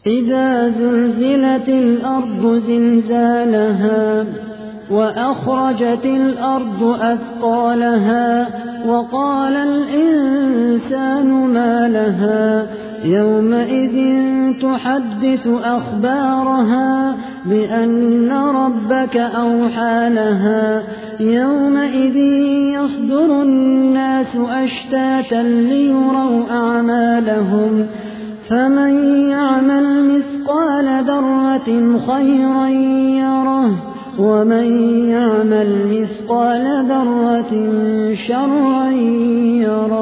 إذا زلزلت الأرض زلزالها وأخرجت الأرض أثقالها وقال الإنسان ما لها يومئذ تحدث أخبارها بأن ربك أوحى لها يومئذ يصدر الناس أشتاتا ليروا أعمالهم فمن يعمل مثقال ذرة خيرا يره ومن يعمل مثقال ذرة شرا يره.